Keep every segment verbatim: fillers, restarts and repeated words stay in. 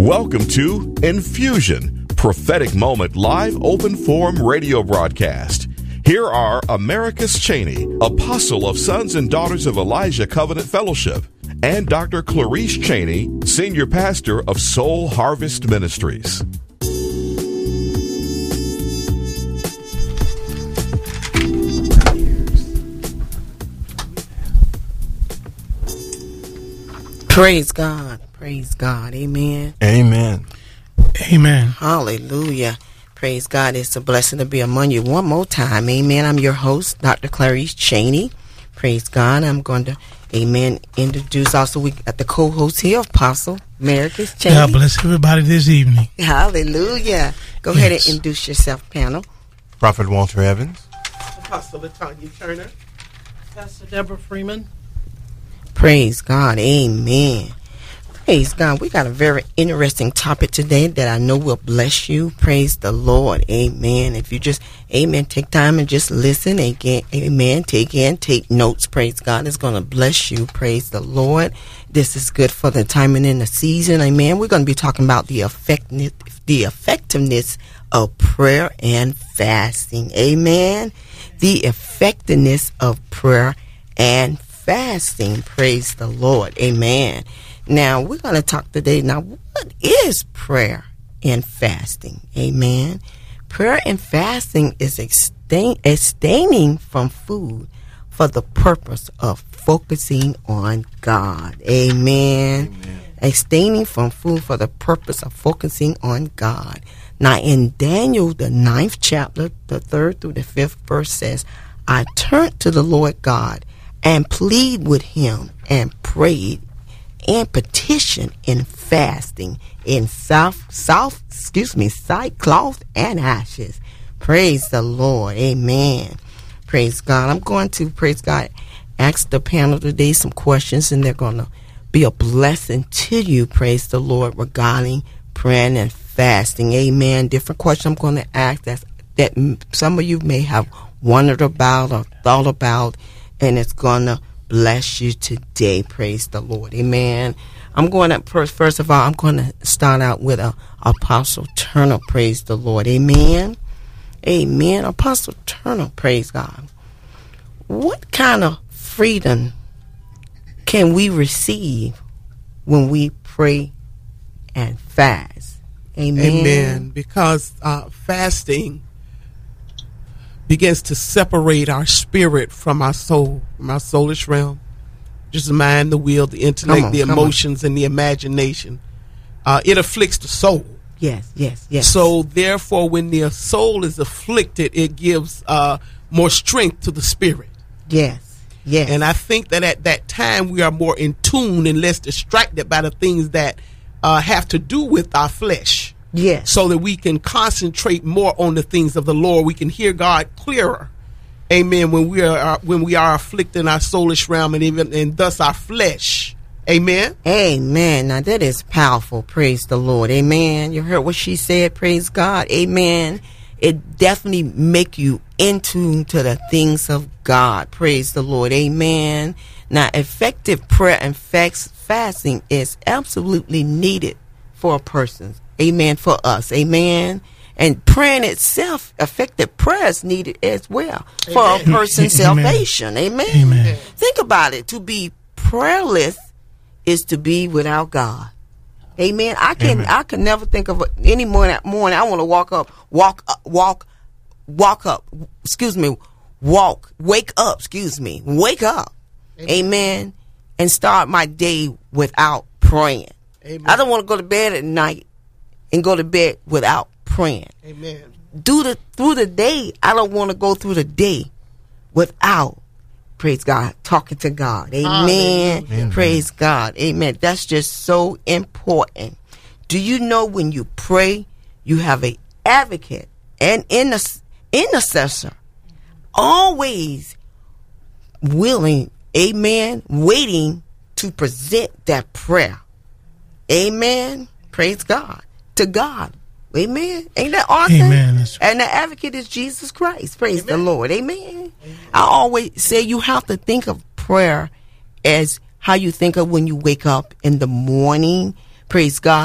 Welcome to Infusion, Prophetic Moment Live Open Forum Radio Broadcast. Here are Americus Cheney, Apostle of Sons and Daughters of Elijah Covenant Fellowship, and Doctor Clarice Cheney, Senior Pastor of Soul Harvest Ministries. Praise God. Praise God. Amen. Amen. Amen. Hallelujah. Praise God. It's a blessing to be among you one more time. Amen. I'm your host, Doctor Clarice Cheney. Praise God. I'm going to, amen, introduce also, we got the co-host here, Apostle Americus Cheney. God bless everybody this evening. Hallelujah. Go Yes. ahead and introduce yourself, panel. Prophet Walter Evans. Apostle Latonya Turner. Pastor Deborah Freeman. Praise God. Amen. Praise God. We got a very interesting topic today that I know will bless you. Praise the Lord. Amen. If you just, amen, take time and just listen. Again, amen. Take in, take notes. Praise God. It's going to bless you. Praise the Lord. This is good for the timing in the season. Amen. We're going to be talking about the effectiveness, the effectiveness of prayer and fasting. Amen. The effectiveness of prayer and fasting. Praise the Lord. Amen. Now, we're going to talk today. Now, what is prayer and fasting? Amen. Prayer and fasting is abstain- abstaining from food for the purpose of focusing on God. Amen. Amen. Abstaining from food for the purpose of focusing on God. Now, in Daniel, the ninth chapter, the third through the fifth verse says, I turned to the Lord God and plead with him and prayed and petition in fasting in south, south, excuse me, sackcloth and ashes. Praise the Lord. Amen. Praise God. I'm going to, praise God, ask the panel today some questions, and they're going to be a blessing to you, praise the Lord, regarding praying and fasting. Amen. Different questions I'm going to ask that, that some of you may have wondered about or thought about, and it's going to bless you today. Praise the Lord. Amen. I'm going to, first, first of all, I'm going to start out with a Apostle Turner. Praise the Lord. Amen. Amen. Apostle Turner. Praise God. What kind of freedom can we receive when we pray and fast? Amen. Amen. Because uh, fasting begins to separate our spirit from our soul, from our soulish realm, just the mind, the will, the intellect, on, the emotions, on. and the imagination. Uh, it afflicts the soul. Yes, yes, yes. So therefore, when the soul is afflicted, it gives uh, more strength to the spirit. Yes, yes. And I think that at that time we are more in tune and less distracted by the things that uh, have to do with our flesh. Yes. So that we can concentrate more on the things of the Lord. We can hear God clearer. Amen. When we are uh, when we are afflicting our soulish realm and even and thus our flesh. Amen. Amen. Now that is powerful. Praise the Lord. Amen. You heard what she said. Praise God. Amen. It definitely make you in tune to the things of God. Praise the Lord. Amen. Now, effective prayer and fast fasting is absolutely needed for a person. Amen. For us. Amen. And praying itself, effective prayer is needed as well for Amen. a person's salvation. Amen. Amen. Think about it. To be prayerless is to be without God. Amen. I can Amen. I can never think of any morning. Morning I want to walk up, walk up, walk, walk up. Excuse me, walk, wake up. Excuse me, wake up. Amen. Amen. And start my day without praying. Amen. I don't want to go to bed at night and go to bed without praying. Amen. Do the through the day. I don't want to go through the day without, praise God, talking to God. Amen. Amen. Praise God. Amen. That's just so important. Do you know when you pray, you have an advocate and intercessor always willing, amen, waiting to present that prayer. Amen. Praise God. To God. Amen. Ain't that awesome? Amen. Right. And the advocate is Jesus Christ. Praise Amen. the Lord. Amen. Amen. I always say you have to think of prayer as how you think of when you wake up in the morning. Praise God.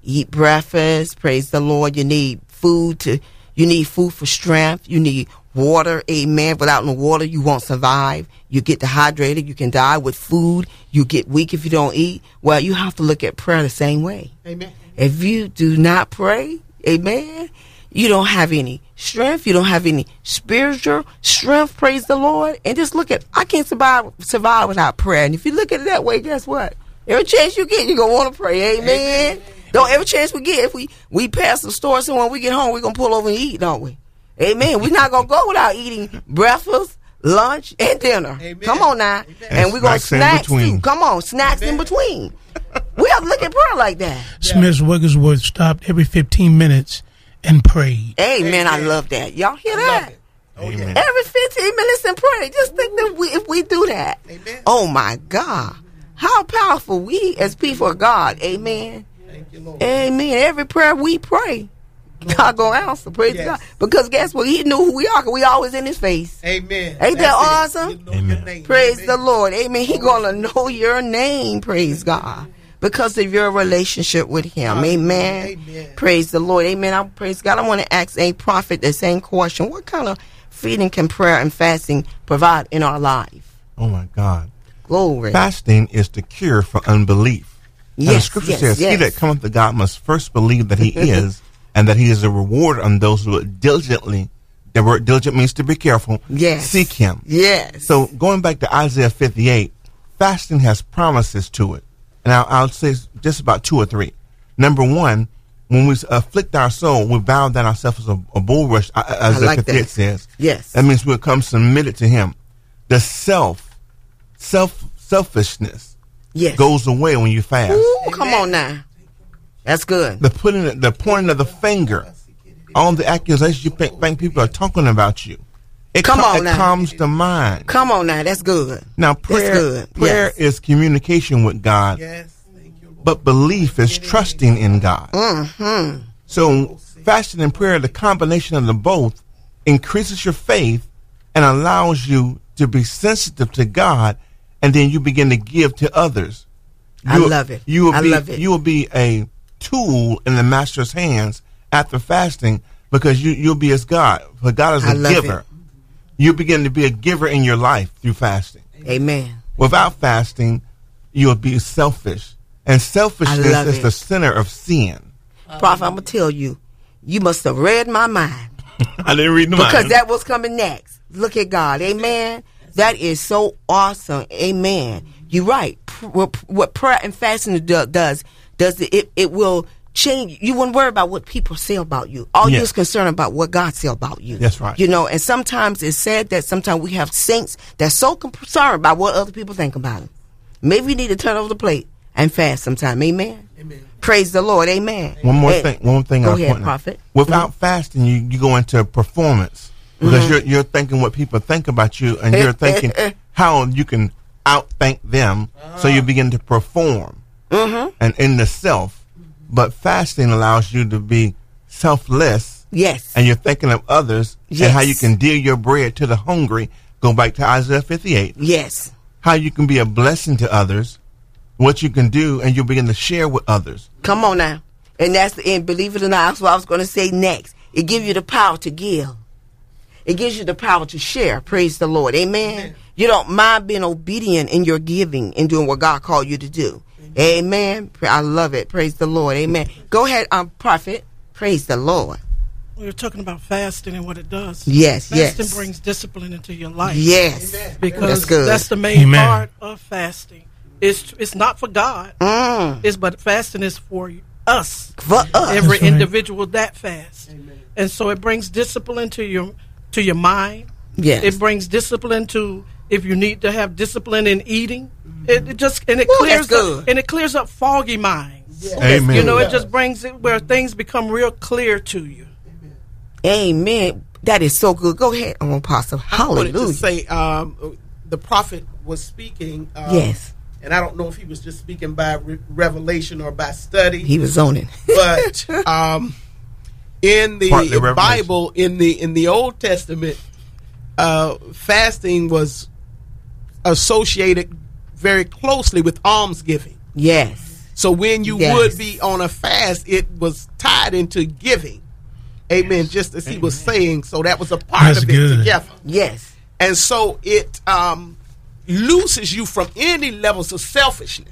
eat breakfast. Praise the Lord. You need food to, you need food for strength. You need water. Amen. Without no water, you won't survive. You get dehydrated. You can die with food. You get weak if you don't eat. Well, you have to look at prayer the same way. Amen. If you do not pray, amen, you don't have any strength. You don't have any spiritual strength. Praise the Lord. And just look at, I can't survive survive without prayer. And if you look at it that way, guess what? Every chance you get, you're going to want to pray. Amen. Amen. Don't every chance we get, if we, we pass the store, so when we get home, we're going to pull over and eat, don't we? Amen. We're not going to go without eating breakfast, lunch, and dinner. Amen. Come on now. Amen. And, and we're going to snack too. Come on, snacks Amen. In between. We have to look at prayer like that. Smith's Wigglesworth stopped every fifteen minutes and prayed. Amen. Amen. I love that. Y'all hear that? Oh, yeah. Every fifteen minutes and pray. Just think that we, if we do that. Amen. Oh, my God. How powerful we as people of God. Amen. Thank you, Lord. Amen. Every prayer we pray, God gonna answer. Praise yes. God. Because guess what? He knew who we are, because we always in his face. Amen. Ain't That's that awesome? You know Amen. Praise Amen. the Lord. Amen. He gonna know your name. Praise God. Because of your relationship with him. Amen. Amen. Praise the Lord. Amen. I praise God. I want to ask a prophet the same question. What kind of feeding can prayer and fasting provide in our life? Oh, my God. Glory. Fasting is the cure for unbelief. Yes, and the scripture yes, says, yes. he that cometh to God must first believe that he is, and that he is a rewarder on those who diligently, the word diligent means to be careful, yes. seek him. Yes. So going back to Isaiah fifty-eight, fasting has promises to it. And I'll, I'll say just about two or three. Number one, when we afflict our soul, we bow down ourselves as a, a bulrush, as Isaiah like fifty-eight that. says. Yes. That means we'll come submitted to him. The self, self, selfishness yes. goes away when you fast. Ooh, come on now. That's good. The putting, the pointing of the finger, all the accusations you think, think people are talking about you. It Come com- on it now. calms the mind. Come on now. That's good. Now prayer, That's good. prayer Yes. is communication with God, Yes. Thank you, Lord. but belief is trusting in God. Mm-hmm. So fasting and prayer, the combination of the both, increases your faith and allows you to be sensitive to God, and then you begin to give to others. I You- love it. You will I be, love it. You will be a tool in the master's hands after fasting, because you, you'll be as God. For God is I a love giver. it. You begin to be a giver in your life through fasting. Amen. Without fasting, you'll be selfish. And selfishness I love is it. the center of sin. Prophet, I'm going to tell you, you must have read my mind. I didn't read the Because mind. that was coming next. Look at God. Amen. That is so awesome. Amen. You're right. P- What what prayer and fasting do- does, does it, it, it will change. You wouldn't worry about what people say about you. All you're Yes. concerned about what God say about you. That's right. You know, and sometimes it's sad that sometimes we have saints that's so concerned about what other people think about them. Maybe we need to turn over the plate and fast sometime. Amen. Amen. Praise the Lord. Amen. One more And- thing. One more thing. Go I'll ahead, point out. Prophet. Without fasting, you, you go into performance, because Mm-hmm. you're you're thinking what people think about you, and you're thinking how you can outthink them. So you begin to perform, Mm-hmm. and in the self. But fasting allows you to be selfless, Yes. and you're thinking of others Yes. and how you can deal your bread to the hungry. Go back to Isaiah fifty-eight. Yes. How you can be a blessing to others, what you can do, and you begin to share with others. Come on now. And that's the end. Believe it or not, that's what I was going to say next. It gives you the power to give. It gives you the power to share. Praise the Lord. Amen. Amen. You don't mind being obedient in your giving and doing what God called you to do. Amen. Amen. I love it. Praise the Lord. Amen. Go ahead, um, prophet. Praise the Lord. We were talking about fasting and what it does. Yes, fasting yes. brings discipline into your life. Yes. Amen. Because That's good. that's the main Amen. part of fasting. It's it's not for God. Mm. It's but fasting is for us. For us. Every That's right. individual that fasts. And so it brings discipline to your to your mind. Yes. It brings discipline to if you need to have discipline in eating. It, it just and it Ooh, clears that's good. up and it clears up foggy minds. Amen. You know, it just brings it where things become real clear to you. Amen. That is so good. Go ahead, um, Apostle. I wanted Hallelujah. to say um, the prophet was speaking. Um, Yes. And I don't know if he was just speaking by re- revelation or by study. He was on it. But um, in the Partly revelation. Bible, in the in the Old Testament, uh, fasting was associated very closely with almsgiving. Yes. So when you Yes. would be on a fast, it was tied into giving. Amen. Just as he was saying. So that was a part That's of it good. together. Yes. And so it um, looses you from any levels of selfishness.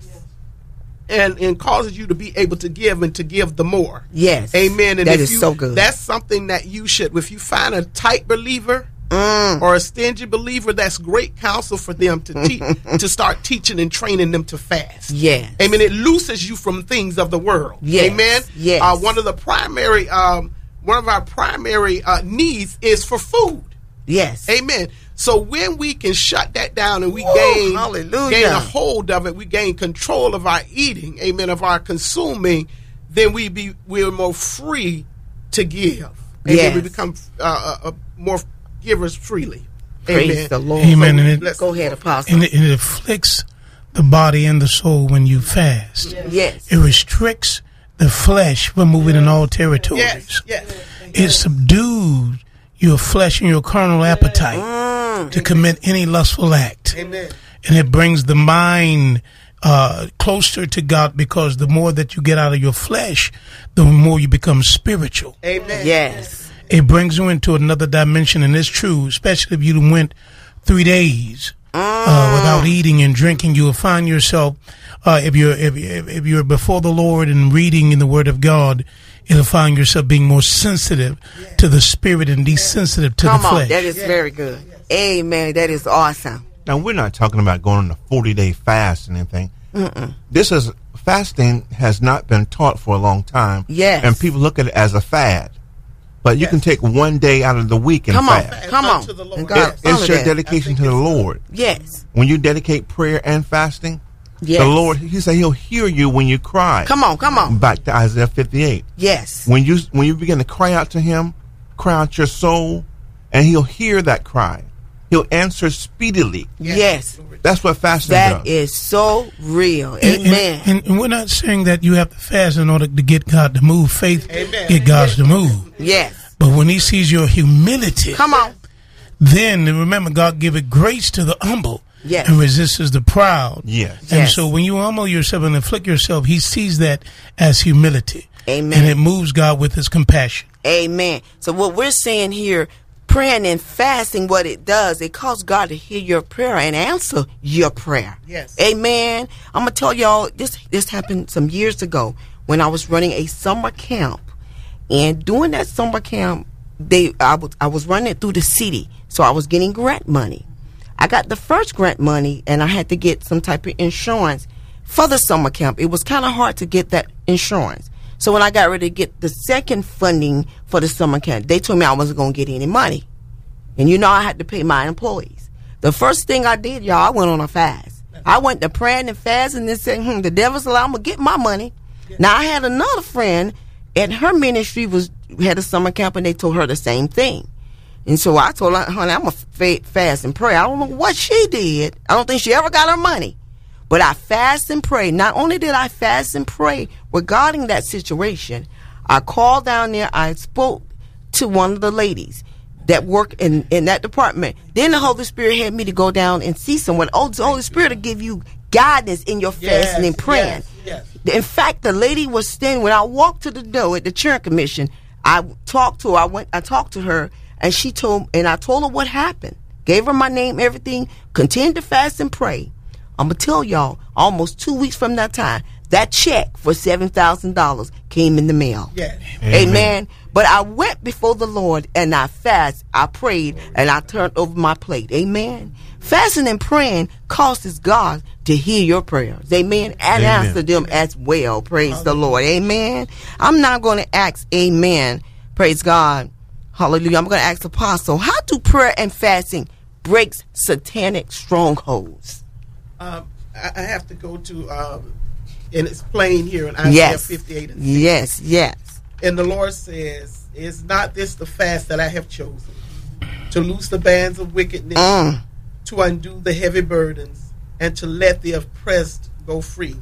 And, and causes you to be able to give and to give the more. Yes. Amen. And That if is you, so good. That's something that you should, if you find a tight believer Mm. or a stingy believer, that's great counsel for them to teach, to start teaching and training them to fast. Yes. Amen. It looses you from things of the world. Yes. Amen. Yes. Uh, one of the primary, um, one of our primary uh, needs is for food. Yes. Amen. So when we can shut that down and we Woo, gain, hallelujah. gain a hold of it, we gain control of our eating, amen, of our consuming, then we be we're more free to give. Amen. Yes. We become uh, uh, more givers freely. Praise Amen. the Lord. Amen. So And it- bless Go the ahead, Lord. Apostle. And it, and it afflicts the body and the soul when you fast. Yes. It restricts the flesh from moving in all territories. Yes, yes. It subdues your flesh and your carnal appetite Mm. to commit any lustful act. Amen. And it brings the mind uh, closer to God, because the more that you get out of your flesh, the more you become spiritual. Amen. Yes. It brings you into another dimension, and it's true, especially if you went three days uh, without eating and drinking. You will find yourself, uh, if you're if, if if you're before the Lord and reading in the Word of God, you'll find yourself being more sensitive to the Spirit and desensitive to Come the on. flesh. That is very good. Amen. That is awesome. Now, we're not talking about going on a forty-day fast and anything. Mm-mm. This is fasting has not been taught for a long time. Yes. And people look at it as a fad. But you Yes. can take one day out of the week and Come on. fast. Come on. Unto the Lord. And It- God, follow it's your that. dedication I to think the it's- Lord. Yes. When you dedicate prayer and fasting, Yes. the Lord, He said He'll hear you when you cry. Come on. Come on. Back to Isaiah fifty-eight. Yes. When you when you begin to cry out to Him, cry out your soul, and He'll hear that cry. He'll answer speedily. Yes. That's what fasting That does. is so real. And- and- Amen. And, and we're not saying that you have to fast in order to get God to move. Faith, Amen. get God to move. Yes. But when He sees your humility, Come on. then and remember, God giveth grace to the humble, Yes. and resists the proud. Yes. And Yes. so when you humble yourself and afflict yourself, He sees that as humility. Amen. And it moves God with His compassion. Amen. So what we're saying here, praying and fasting, what it does, it causes God to hear your prayer and answer your prayer. Yes. Amen. I'm gonna tell y'all this. This happened some years ago when I was running a summer camp, and during that summer camp, they I was I was running it through the city, so I was getting grant money. I got the first grant money, and I had to get some type of insurance for the summer camp. It was kind of hard to get that insurance. So when I got ready to get the second funding for the summer camp, they told me I wasn't going to get any money. And you know I had to pay my employees. The first thing I did, y'all, I went on a fast. I went to praying and fasting and then said, hmm, the devil's allowed, I'm going to get my money. Now, I had another friend, and her ministry was had a summer camp, and they told her the same thing. And so I told her, honey, I'm going to fast and pray. I don't know what she did. I don't think she ever got her money. But I fast and pray. Not only did I fast and pray regarding that situation, I called down there. I spoke to one of the ladies that work in, in that department. Then the Holy Spirit had me to go down and see someone. Oh, the Holy Spirit will give you guidance in your fasting and praying. Yes, yes. In fact, the lady was standing, when I walked to the door at the Church Commission, I talked to her. I went, I talked to her, and she told, and I told her what happened. Gave her my name, everything. Continued to fast and pray. I'm going to tell y'all, almost two weeks from that time, that check for seven thousand dollars came in the mail. Yes. Amen. Amen. But I went before the Lord and I fast, I prayed, and I turned over my plate. Amen. Fasting and praying causes God to hear your prayers. Amen. And Amen. answer them as well. Praise the Lord. Amen. I'm not going to ask, amen. Praise God. Hallelujah. I'm going to ask Apostle, how do prayer and fasting breaks satanic strongholds? Um, I, I have to go to, um, and it's plain here in Isaiah Yes. fifty-eight and six. Yes, yes. And the Lord says, is not this the fast that I have chosen? To loose the bands of wickedness, Mm. to undo the heavy burdens, and to let the oppressed go free,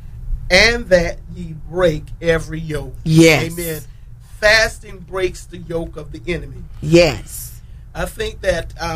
and that ye break every yoke. Yes. Amen. Fasting breaks the yoke of the enemy. Yes. I think that um,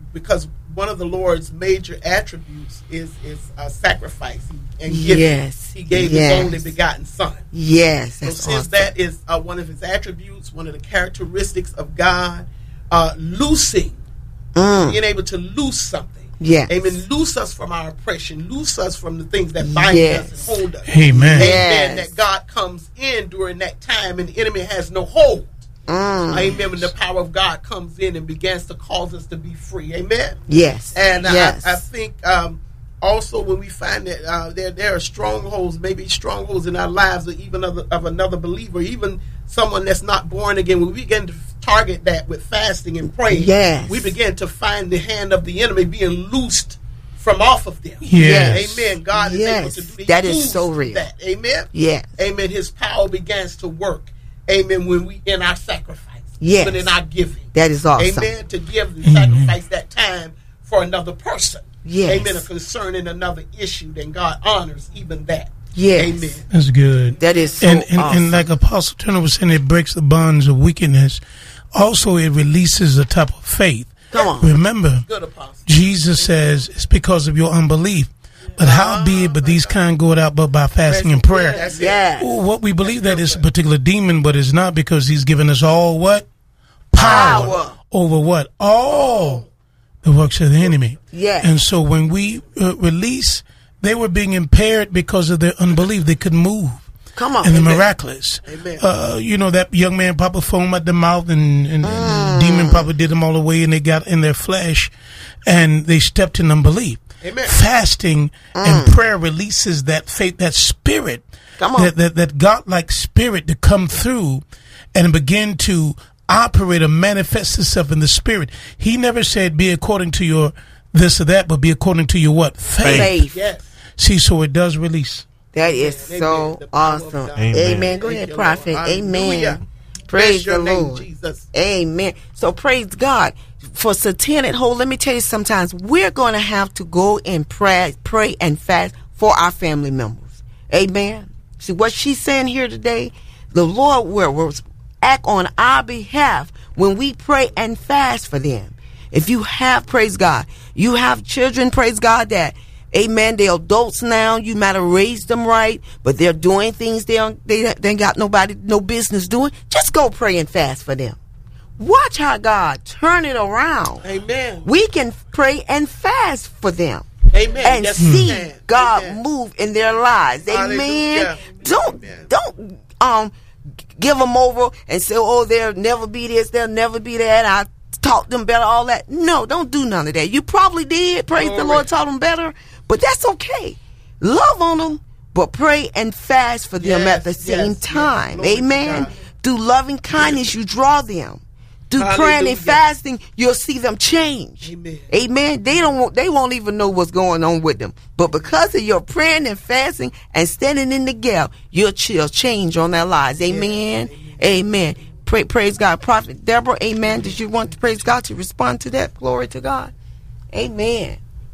because one of the Lord's major attributes is is uh, sacrifice and giving. Yes. He gave yes. his only begotten Son. Yes, so that's since awesome. that is uh, one of his attributes, one of the characteristics of God, uh, loosing, Mm. being able to loose something. Yes. Amen. Loose us from our oppression. Loose us from the things that bind Yes. us and hold us. Amen. Amen. Yes. That God comes in during that time and the enemy has no hold. Mm. Amen. When the power of God comes in and begins to cause us to be free. Amen. Yes. And yes. I, I think um, also when we find that uh, there, there are strongholds, maybe strongholds in our lives or even of, of another believer, even someone that's not born again, when we begin to target that with fasting and praying, Yes. we begin to find the hand of the enemy being loosed from off of them. Yes. Amen. God Yes. is able to do That is use so real. That. Amen. Yes. Amen. His power begins to work. Amen. When we in our sacrifice. Yes. Even in our giving. That is awesome. Amen. To give and sacrifice that time for another person. Yes. Amen. A concerning another issue, then God honors even that. Yes. Amen. That's good. That is so and, and, awesome. and like Apostle Turner was saying, it breaks the bonds of wickedness. Also, it releases the type of faith. Come on. Remember, Good apostle. Jesus says it's because of your unbelief. But how be it, but these kind go out but by fasting and prayer. That's it. Yes. Well, what we believe that is a particular demon, but it's not, because he's given us all what? Power. Power. Over what? All the works of the enemy. Yes. And so when we uh, release, they were being impaired because of their unbelief. They couldn't move. Come on. And the Amen. miraculous. Amen. Uh, you know, that young man probably foamed at the mouth, and, and, and the demon probably did them all away, and they got in their flesh, and they stepped in unbelief. Amen. Fasting and prayer releases that faith, that spirit, Come on. that that, that God-like spirit to come through and begin to operate or manifest itself in the spirit. He never said be according to your this or that, but be according to your what? Faith. Faith. Yes. See, so it does release. That is Amen. so The power of awesome. God. Amen. Amen. Go Thank ahead, you, prophet. Lord. Amen. Hallelujah. Praise Bless your the name, Lord. Jesus. Amen. So praise God. For satanic hold, let me tell you, sometimes we're going to have to go and pray, pray and fast for our family members. Amen. See what she's saying here today? The Lord will, will act on our behalf when we pray and fast for them. If you have, praise God, you have children, praise God, that, amen, they're adults now, you might have raised them right, but they're doing things they don't, they, they ain't got nobody, no business doing. Just go pray and fast for them. Watch how God turn it around. Amen. We can pray and fast for them. Amen. And Yes, we see can. God Amen. move in their lives. Amen. Hallelujah. Don't Amen. don't um give them over and say, oh, they'll never be this, they'll never be that. I taught them better, all that. No, don't do none of that. You probably did. Praise the Glory. Lord, taught them better, but that's okay. Love on them, but pray and fast for them Yes, at the yes, same yes. time. Glory to Amen. God. Through loving kindness, you draw them. Through praying Hallelujah. and fasting, you'll see them change. Amen. Amen. They don't want, they won't even know what's going on with them. But because of your praying and fasting and standing in the gap, you'll chill change on their lives. Amen. Amen. Amen. Pray, praise God. Prophet Deborah, amen. Did you want to praise God to respond to that? Glory to God. Amen.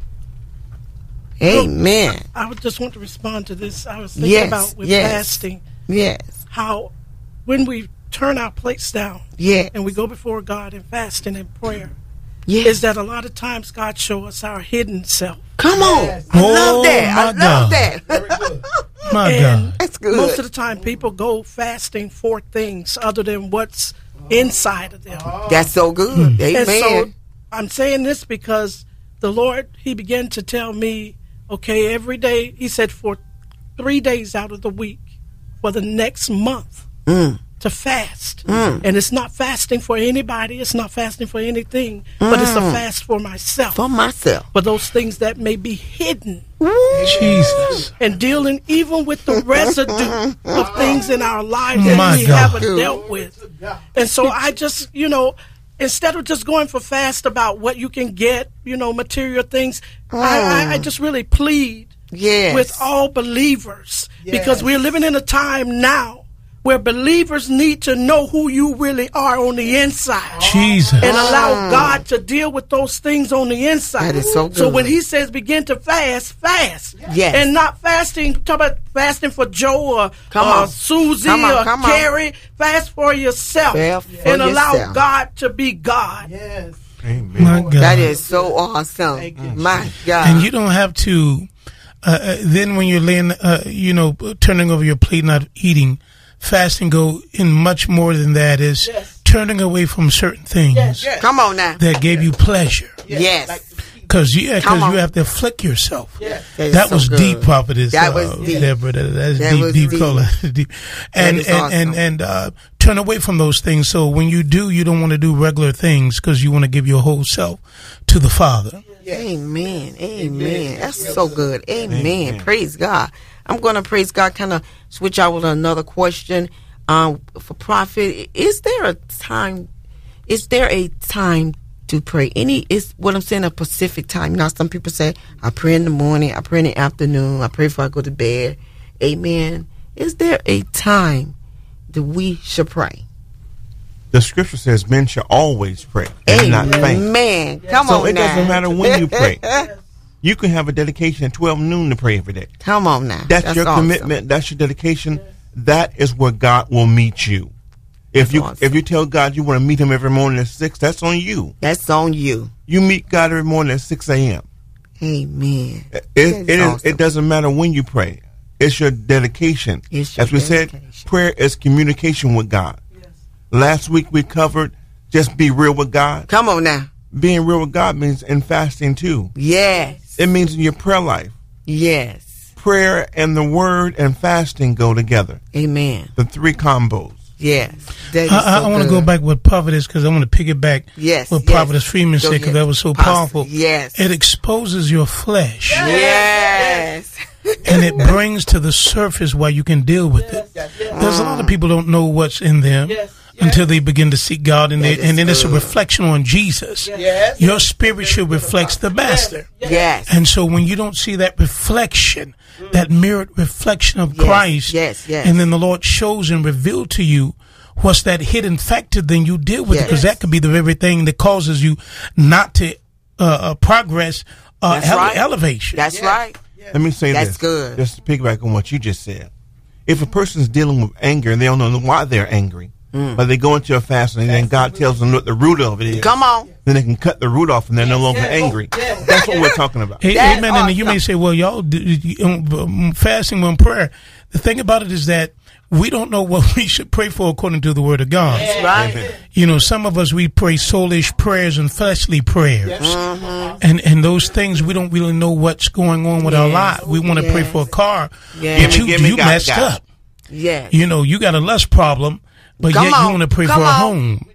Amen. I would just want to respond to this. I was thinking Yes, about with yes. fasting, Yes. how when we turn our plates down Yes. and we go before God in fasting and prayer, Yes. is that a lot of times God show us our hidden self. Come on. Yes. I Oh, love that. I my love God. that. Very good. My And God. That's good. most of the time people go fasting for things other than what's inside of them. That's so good. Amen. And so I'm saying this because the Lord, he began to tell me, okay, every day, he said for three days out of the week, for the next month, Mm. to fast. Mm. And it's not fasting for anybody, it's not fasting for anything, but it's a fast for myself. For myself. For those things that may be hidden, Jesus. and dealing even with the residue of things in our lives that My we God. haven't dealt with. And so I just, you know, instead of just going for fast about what you can get, you know, material things, I, I, I just really plead Yes. with all believers because Yes. we're living in a time now where believers need to know who you really are on the inside. Jesus. And allow God to deal with those things on the inside. That is so So good. when he says begin to fast, fast. Yes. And not fasting, talk about fasting for Joe or, Come or on. Susie Come on, or come on. Carrie. Fast for yourself. Fast for and allow yourself. God to be God. Yes. Amen. My God. That is so awesome. My God. And you don't have to, uh, uh, then when you're laying, uh, you know, turning over your plate, not eating, fasting go in much more than that is Yes. turning away from certain things Yes. Yes. Come on now. that gave you pleasure. Yes. Like, Because yeah, Come cause on. you have to afflict yourself. yes. That, is That so was good. deep, prophetess. That uh, was deep. Deborah. That, that's That deep, was deep deep. color. Deep. And is and, awesome. and and uh, turn away from those things. So when you do, you don't want to do regular things because you want to give your whole self to the Father. Amen. Amen. That's so good. Amen. Amen. Praise God. I'm going to praise God. Kind of switch out with another question. Um, for Prophet, is there a time? Is there a time to pray? Any is what I'm saying a Pacific time. Now, some people say I pray in the morning, I pray in the afternoon, I pray before I go to bed. Amen. Is there a time that we should pray? The scripture says men shall always pray and not faint. Amen. Come So on it now. doesn't matter when you pray. You can have a dedication at twelve noon to pray every day. Come on now. That's, your awesome. commitment. That's your dedication. That is where God will meet you. If That's you awesome. if you tell God you want to meet him every morning at six, that's on you. That's on you. You meet God every morning at six a.m. Amen. It, That it, is, awesome. it doesn't matter when you pray. It's your dedication. It's your As we dedication. said, prayer is communication with God. Yes. Last week we covered just be real with God. Come on now. Being real with God means in fasting too. Yes. It means in your prayer life. Yes. Prayer and the word and fasting go together. Amen. The three combos. Yes. That is I, I, so I want to good. go back with prophetess because I want to pick it back. Yes, what yes. prophetess Freeman Go said because ahead. that was so Pastor, powerful. yes. It exposes your flesh Yes. and it brings to the surface why you can deal with it. There's a lot of people don't know what's in them. Yes. Until they begin to seek God, and, they, That is and then it's a good. reflection on Jesus. Yes. Your spirit should reflect the Master. Yes. And so when you don't see that reflection, that mirrored reflection of Yes, Christ, yes, yes. and then the Lord shows and revealed to you what's that hidden factor, then you deal with it, Yes. because that could be the very thing that causes you not to uh, uh, progress uh, That's ele- right. elevation. That's right. Let me say That's this. good. Just to piggyback on what you just said. If a person's dealing with anger and they don't know why they're angry, but they go into a fast and then God tells them what the root of it is. Come on. Then they can cut the root off and they're no longer yes, angry. yes. That's what we're talking about. A- That's Amen. And you may awesome. say, well, y'all, do, you- um, fasting on prayer. The thing about it is that we don't know what we should pray for according to the word of God. That's right. Amen. You know, some of us, we pray soulish prayers and fleshly prayers. Mm-hmm. And and those things, we don't really know what's going on with our Yes. life. We want to pray Yes. for a car, Yes. but you, Gimme, gimme, you got, messed got. up. Yes. You know, you got a lust problem, but Come yet on. you want to pray Come for a on. home.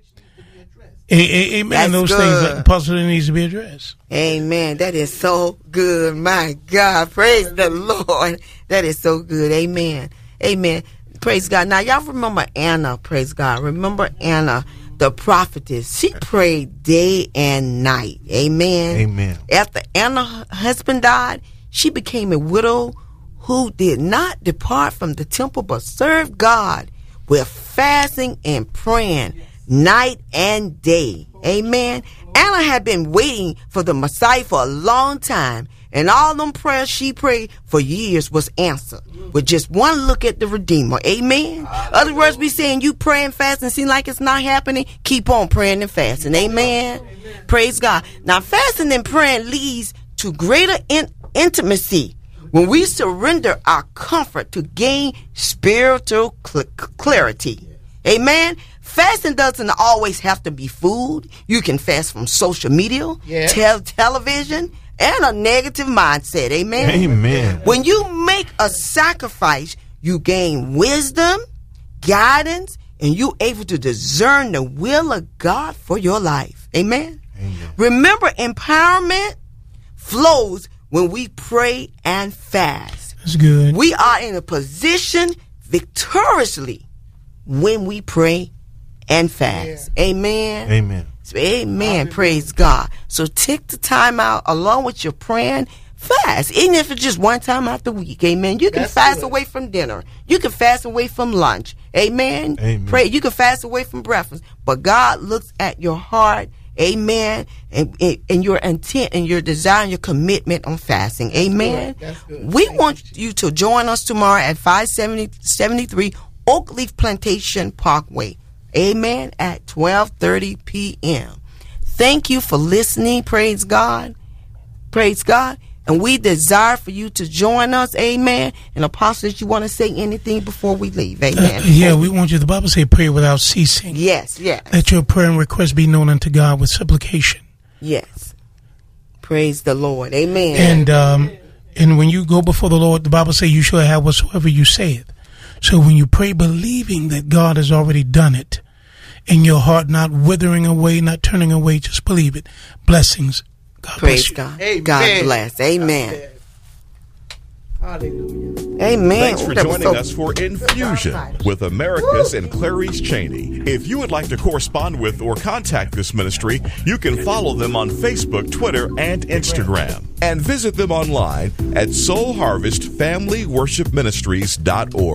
A- a- Amen. That's those good. things, that possibly needs to be addressed. Amen. That is so good. My God. Praise the Lord. That is so good. Amen. Amen. Praise God. Now, y'all remember Anna. Praise God. Remember Anna, the prophetess. She prayed day and night. Amen. Amen. After Anna's husband died, she became a widow who did not depart from the temple but served God with fasting and praying night and day. Amen. Anna had been waiting for the Messiah for a long time, and all them prayers she prayed for years was answered with just one look at the Redeemer. Amen. Other words, we saying you pray and fast and seem like it's not happening, keep on praying and fasting. Amen. Praise God. Now, fasting and praying leads to greater in- intimacy when we surrender our comfort to gain spiritual cl- clarity. Amen. Fasting doesn't always have to be food. You can fast from social media, Yes. tel- television, and a negative mindset. Amen. Amen. When you make a sacrifice, you gain wisdom, guidance, and you're able to discern the will of God for your life. Amen. Amen. Remember, empowerment flows when we pray and fast. That's good. We are in a position victoriously when we pray and fast. Amen. Amen. So, amen. Praise God. So take the time out along with your praying. Fast, even if it's just one time out the week. Amen. You can That's fast good. away from dinner. You can fast away from lunch. Amen. Amen. Pray. You can fast away from breakfast. But God looks at your heart. Amen. And, and, and your intent and your desire and your commitment on fasting. Amen. good. That's good. We Thank want you to join us tomorrow at five seventy-three Oak Leaf Plantation Parkway. Amen. At twelve thirty p.m. thank you for listening. Praise God. Praise God. And we desire for you to join us. Amen. And apostles, you want to say anything before we leave? Amen. Uh, yeah, we want you. The Bible say pray without ceasing. Yes, yes. Let your prayer and request be known unto God with supplication. Yes. Praise the Lord. Amen. And um, and when you go before the Lord, the Bible say you shall have whatsoever you saith. So when you pray, believing that God has already done it, in your heart, not withering away, not turning away, just believe it. Blessings. God Praise bless you. God. Amen. God bless. Amen. Hallelujah. Amen. Thanks for Ooh, that was joining so- us for Infusion with Americus and Clarice Cheney. If you would like to correspond with or contact this ministry, you can follow them on Facebook, Twitter, and Instagram. And visit them online at soul harvest family worship ministries dot org.